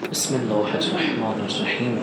بسم الله الرحمن الرحیم.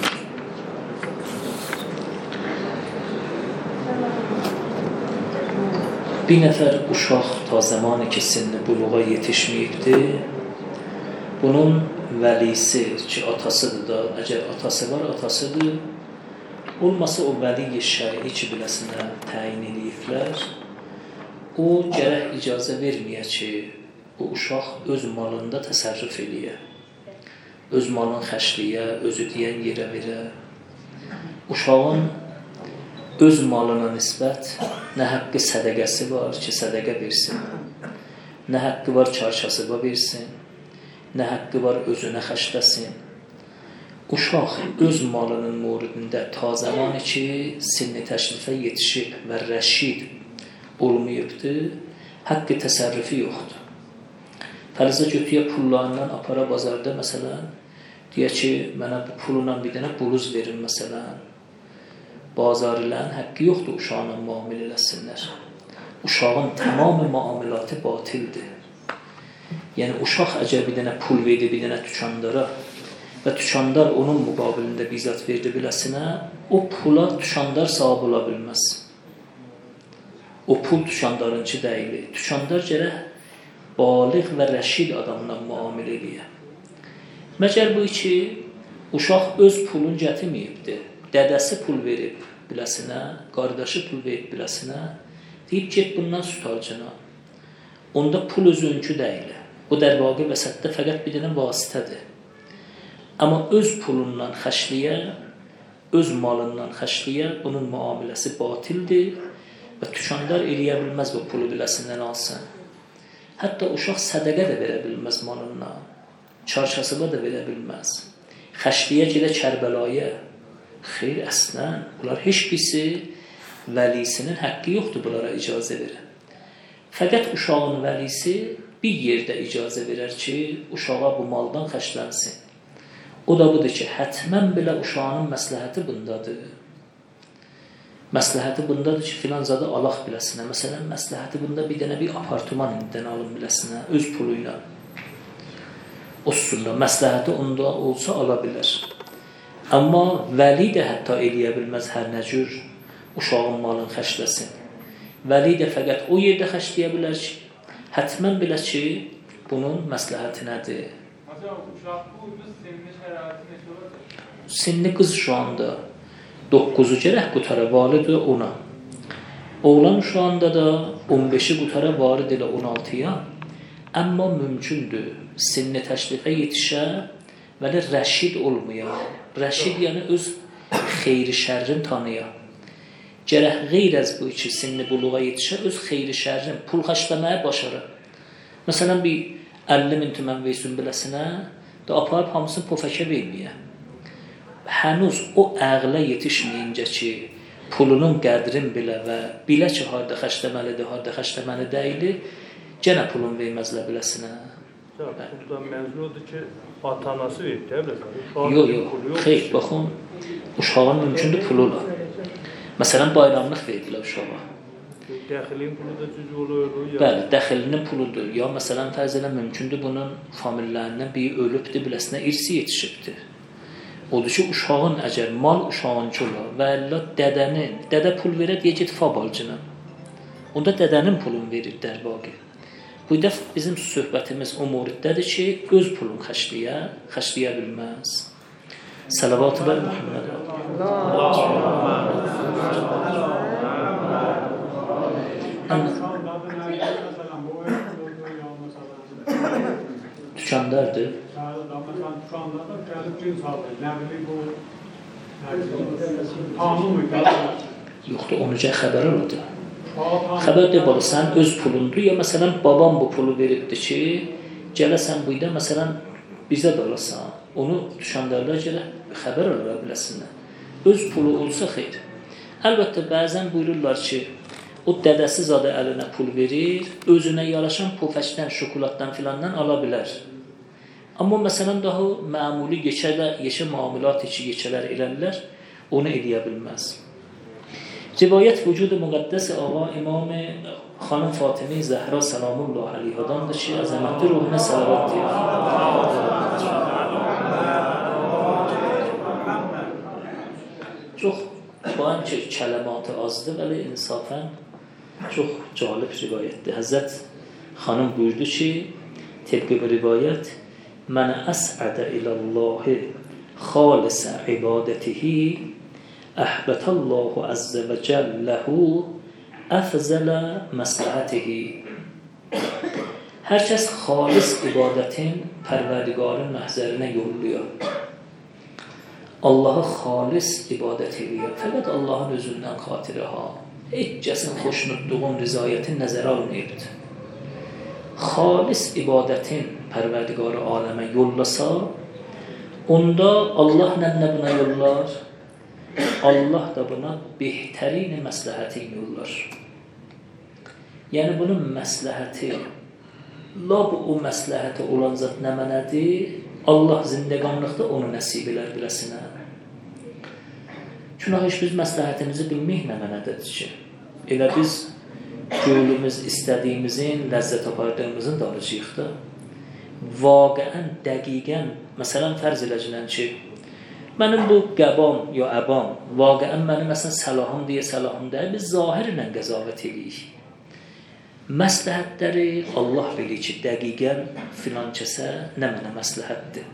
bir nəfər uşaq ta zamanı ki sinni buluğa yetişməyibdir, bunun vəlisi ki atasıdır da, əgər atası var, atasıdır, olmasa o vəli-i şəri ki biləsinə təyin ediblər, o gərək icazə verməyə ki bu uşaq öz malında təsərrüf eləyə, öz malını xərcləyə, özü deyən yerə verə. Uşağın öz malına nisbət nə haqqı sədəqəsi var ki sədəqə versin, nə haqqı var çarşasıba versin, nə haqqı var özünə xərcləsin. Uşaq öz malının moridində ta zamanı ki sinni təşrifə yetişib və rəşid olmayıbdır, haqqı təsərrüfü yoxdur. Fərzə götüyə pullarından apara bazarda məsələn, deyə ki mənə bu pulundan bir dənə buluz verin məsələn, bazarlərin haqqı yoxdur uşağına müamilə eləsinlər. Uşağın tamamı müamilatı batildir. Yəni uşaq əgər bir dənə pul verdi bir dənə tükandara və tükandar onun müqabilində bizzat verdi biləsinə, o pula tükandar sahib ola bilməz. O pul tükandarınki deyil. Tükandar gərək baliq və rəşid adamla müamilə eləyə. Məgər bu ki, uşaq öz pulun gətirməyibdir. Dədəsi pul verib biləsinə, qardaşı pul verib biləsinə, deyib get bundan sütalcına. Onda pul özünkü deyil. Bu dərvaqi vəsətdə fəqət bir dənə vasitədir. Amma öz pulundan xəşliyə, öz malından xəşliyə bunun müamiləsi batildir və tükandar eləyə bilməz bu pulu biləsindən alsın. Hətta uşaq sədəqə də verə bilməz malından, çarşasıba da verə bilməz. Xəşliyə gedə Kərbəlaya. Xeyr, əslən, bunlar heç birisi vəlisinin haqqı yoxdur bunlara icazə verə. Fəqət uşağın vəlisi bir yerdə icazə verər ki, uşağa bu maldan xərclənsin. O da budur ki, hətmən belə uşağının məsləhəti bundadır. Məsləhəti bundadır ki, filan zadı alaq biləsinə. Məsələn, məsləhəti bunda bir dənə bir apartman indidən alın biləsinə, öz puluyla. Olsun da, məsləhəti onda olsa ala bilər. Amma vəli də hətta eləyə bilməz hər nə cür uşağın malını xərcləsin. Vəli də fəqət o yerdə xərcləyə bilər ki, hətmən bilə ki, bunun məsləhəti nədir? Sinni qız şu anda 9-u gərək qutara validir ona. Oğlan şu anda da 15-i qutara varid elə 16-ya. Amma mümkündür sinni təşrifə yetişə vəli rəşid olmaya. Rəşid yəni öz xeyri şərrin tanıya. Gərək qeyr əz bu iki sinni buluğa yetişə öz xeyri şərrin pul xərcləməyə başara. Məsələn bir 50.000 tümən versin biləsinə da aparıb hamısını pofəkə verməyə. Hənuz o əqlə yetişməyincə ki pulunun qədrin bilə və bilə ki harda xərcləməlidir, harda xərcləməli deyil, gənə pulun verməzlə biləsinə. Burada məzun odur ki, atanası verdi, yox, xeyr, baxın, uşağın mümkündür pulu ola. Məsələn, bayramlıq verdilər uşağa. Dəxilin pulu da cüz olur. Bəli, dəxilinin puludur. Ya məsələn, fərz elə mümkündür bunun famillərindən biri ölübdür, biləsinə irsi yetişibdir. Odur ki, uşağın əgər mal uşağınki olar və əllə dədə pul verə deyə get fabalcına. Onda dədənin pulunu verir dərbaqi. Bu dəf bizim söhbətimiz o muriddədir ki, öz pulunu xərcləyə bilməz. Salavat-ı Muhammed. Tükandardır. Yoxdur, onu gəl xəbər aladı. Xəbər de balı, sən öz pulundur, ya məsələn babam bu pulu veribdir ki, gələsən buyda məsələn bizə də alasan, onu tükandarlar gələ xəbər alara biləsinlər. Öz pulu olsa xeyr. Əlbəttə bəzən buyururlar ki, o dədəsi zadə əlinə pul verir, özünə yaraşan pofəkdən, şokoladdan filandan ala bilər. Amma məsələn daha məmuli yeşə muamilat içi yeşələr elələr, onu eləyə bilməz. Rivayət vücudu müqəddəs ağa İmam xanım Fatimə Zəhra Səlamullah əleyhədandır ki, əzəmətli ruhuna səlavat deyir. kələmatı azdır, vəli insafən çox cəlib rivayətdir. Həzrət xanım buyurdu ki, təbqi bir rivayət, Mən əsədə iləllahi xalisə ibadətihi əhbətəllahu əzzə və cəlləhu əfzələ məsləhətihi. Hər kəs xalis ibadətin Pərverdigarın məhzərinə yolluyor. Allah'a xalis ibadət edir. Fəqət Allahın özündən xatirə ha. Heç kəsin xoşnutluğun, rizayətin nəzərə almayıbdır. Xalis ibadətin Pərverdigarı aləmə yollasa, onda Allah nə buna yollar? Allah da buna behtərin məsləhətin yollar. Yəni bunun məsləhəti, lab o məsləhəti olan zat nə mənədir? Allah zindəqanlıqda onu nəsib elər biləsinə. Çünki heç biz məsləhətimizi bilməyik nə mənədədir ki. Elə biz gönlümüz istədiyimizin, ləzzət apardığımızın darıcıyıq da. Vaqiən, dəqiqən, məsələn, fərz eləcəkən ki, mənim bu qəbam ya əbam, vaqiən mənim məsələn səlahım deyə səlahım deyə, biz zahirlə qəzavət edirik. Məsləhətləri Allah bilir ki, dəqiqən filan kəsə nə mənə məsləhətdir.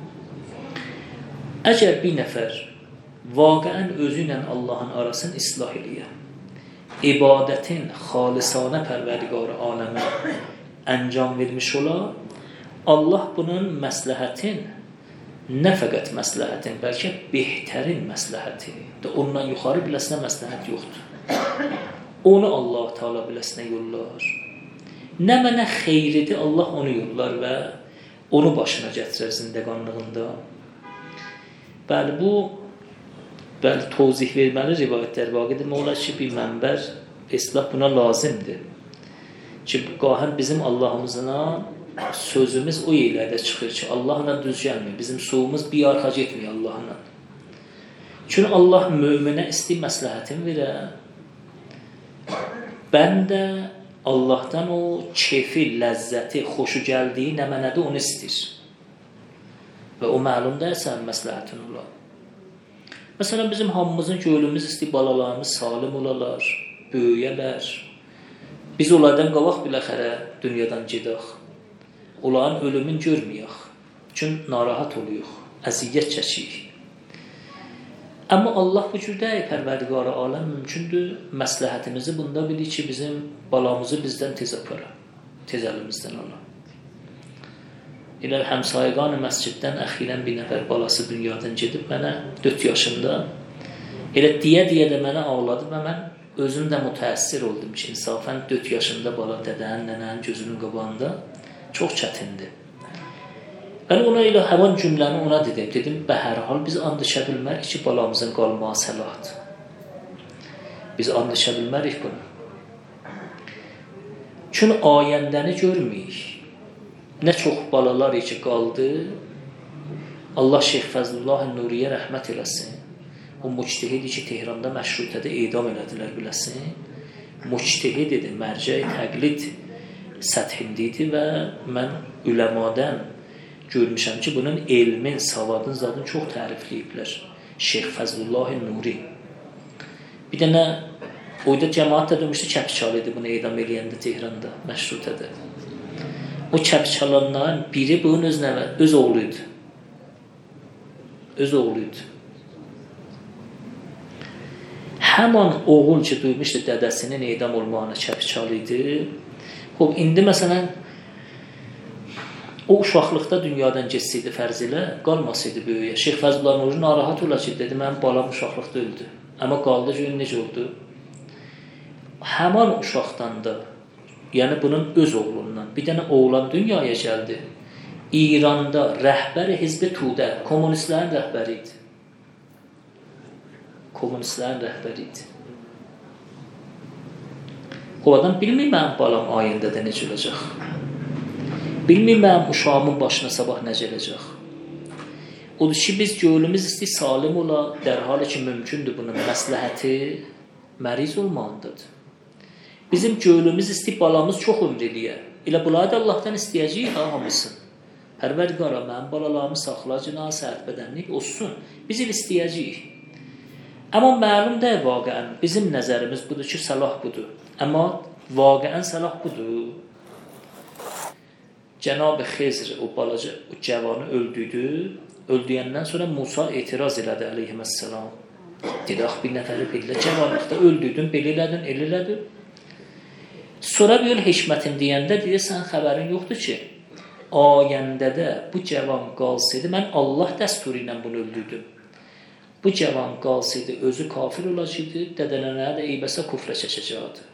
Əgər bir nəfər vaqiən özü ilə Allahın arasını islah edir, ibadətin xalisanə Pərverdigarı aləmə əncam vermiş ola, Allah bunun məsləhətin, nə fəqət məsləhətin, bəlkə behtərin məsləhəti, ondan yuxarı biləsinə məsləhət yoxdur. Onu Allah Teala biləsinə yollar. Nə mənə xeyridir, Allah onu yollar və onu başına gətirər zindəqanlığında. Bəli, bəli, tozih verməli rivayətlər vaqidir. Olar ki, bir mənbər, islah buna lazımdır. Ki, qahən bizim Allahımızla sözümüz o yerlərdə çıxır ki, Allahla düz gəlmir. Bizim suumuz bir arxa getmir Allahla. Çünki Allah möminə isti məsləhətin verər. Bəndə Allahdan o keyfi, ləzzəti, xoşu gəldiyi nə mənədir, onu istir. Və o məlumdur sən məsləhətin olar. Məsələn, bizim hamımızın gönlümüz istəyir, balalarımız salim olalar, böyüyələr. Biz onlardan qabaq biləxərə dünyadan gedək. Onların ölümün görməyək. Çünki narahat oluyuq, əziyyət çəkiyik. Amma Allah bu cür deyil, Pərverdigarı aləm mümkündür. Məsləhətimizi bunda bilir ki, bizim balamızı bizdən tez apara, tez əlimizdən ala. Elə həmsayqan-ı məsciddən əxilən bir nəfər balası dünyadan gedib mənə 4 yaşında. Elə deyə də mənə ağladı və mən özüm də mütəəssir oldum ki, insafən 4 yaşında bala dədənin, nənənin gözünün qabağında çox çətindir. Mən ona elə həvan cümləni ona dedim, bə hər hal biz and içə bilmərik ki, balamızın qalmağı səlahdır. Biz and içə bilmərik bunu. Çünki ayəndəni görməyik. Nə çox balalar ki, qaldı. Allah Şeyx Fəzlullah Nuriyə rəhmət eləsin. O müctehid ki, Tehranda məşrutədə edam elədilər biləsin. Müctehid idi, mərcəy təqlid səthində idi və mən üləmadan görmüşəm ki, bunun elmin, savadın zadını çox tərifləyiblər. Şeyx Fəzlullah Nuri. Bir dənə, oyda cəmaat da demişdi, kəpçalı idi bunu edam eləyəndə Tehranda, məşrutədə. O kəpçalanların biri bunun öz oğluydu. Öz oğluydu. Həman oğul ki, duymuşdu dədəsinin edam olmağına kəpçalı idi. İndi məsələn, o uşaqlıqda dünyadan geçsəydi fərz ilə, qalmasaydı böyüyə. Şeyx Fəzlullah Nuri narahat ola ki, dedi, mənim balam uşaqlıqda öldü. Amma qaldı ki, necə oldu? Həman uşaqdan da, yəni bunun öz oğlundan, bir dənə oğlan dünyaya gəldi. İranda rəhbəri Hizb-i Tudə, komünistlərin rəhbəri idi. Komünistlərin rəhbəri idi. O adam bilmir mənim balam ayında da necə olacaq. Bilmir mənim uşağımın başına sabah nə gələcək. Odur ki, biz gönlümüz istəyir salim ola, dərhal ki, mümkündür bunun məsləhəti məriz olmağındadır. Bizim gönlümüz istəyir balamız çox ömr eləyə. Elə bunları da Allahdan istəyəcəyik hamısın. Pərverdigara, mənim balalarımı saxla, cinah səhət bədənlik olsun. Biz il istəyəcəyik. Amma məlum deyil vaqəən. Bizim nəzərimiz budur ki, səlah budur. Amma vaqəən səlah budur. Cənab-ı Xizr o balaca o cavanı öldürdü. Öldüyəndən sonra Musa etiraz elədi əleyhissalam. Dedi, ax bir nəfəri belə cavanlıqda öldürdün, belə elədin, elə elədin. Sonra bir hikmətin deyəndə deyir, sən xəbərin yoxdur ki, ayəndə də bu cavan qalsaydı, mən Allah dəsturu ilə bunu öldürdüm. Bu cavan qalsaydı, özü kafir olacaqdı, dədənənə də eybəsə kufrə çəkəcəkdi.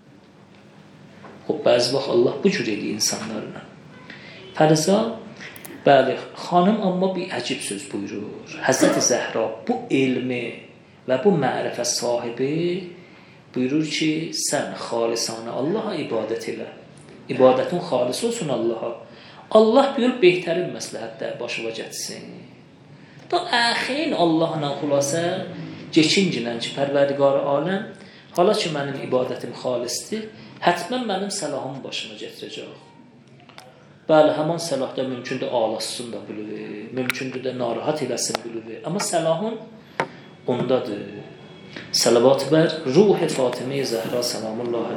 O, bəzi vaxt Allah bu cür edir insanlarına. Fərzə, bəli, xanım amma bir əcib söz buyurur. Həzrət-i Zəhra bu elmi və bu mərifə sahibi buyurur ki, sən xalisanə Allaha ibadət elə. İbadətin xalis olsun Allaha. Allah buyur, behtərin məsləhətdə başıva getsin. Da əxin Allahla xülasə geçincinən ki, pərverdigar aləm, hala ki, mənim ibadətim xalisdir, hətmən mənim səlahımı başıma getirəcək. Bəli, həman səlahda mümkündür ağlasın da bülüvü, mümkündür də narahat eləsin bülüvü. Amma səlahın ondadır. Salavat bər ruh-i Fatimə-i Zəhra salamullahi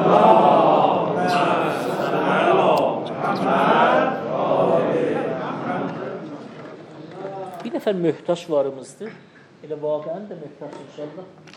aleyhi. Bir nəfər möhtaç varımızdır. Elə vaqəən də möhtaç inşallah.